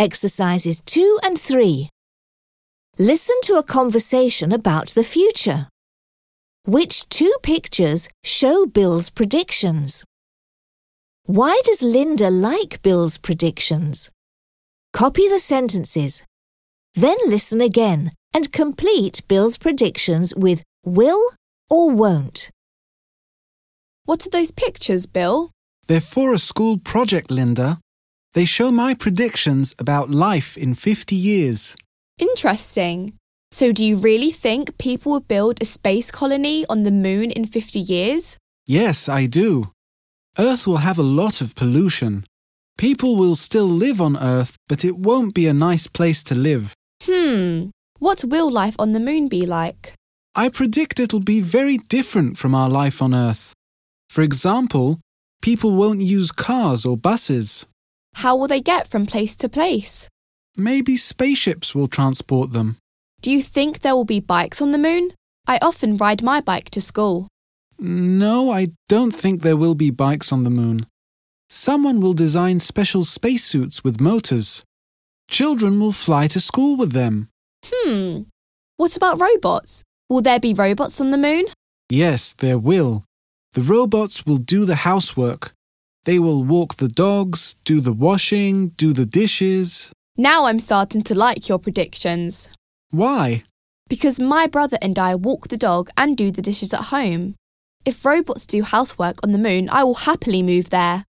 Exercises 2 and 3. Listen to a conversation about the future. Which two pictures show Bill's predictions? Why does Linda like Bill's predictions? Copy the sentences. Then listen again and complete Bill's predictions with will or won't. What are those pictures, Bill? They're for a school project, Linda. They show my predictions about life in 50 years. Interesting. So do you really think people will build a space colony on the moon in 50 years? Yes, I do. Earth will have a lot of pollution. People will still live on Earth, but it won't be a nice place to live. What will life on the moon be like? I predict it'll be very different from our life on Earth. For example, people won't use cars or buses. How will they get from place to place? Maybe spaceships will transport them. Do you think there will be bikes on the moon? I often ride my bike to school. No, I don't think there will be bikes on the moon. Someone will design special spacesuits with motors. Children will fly to school with them. What about robots? Will there be robots on the moon? Yes, there will. The robots will do the housework. They will walk the dogs, do the washing, do the dishes. Now I'm starting to like your predictions. Why? Because my brother and I walk the dog and do the dishes at home. If robots do housework on the moon, I will happily move there.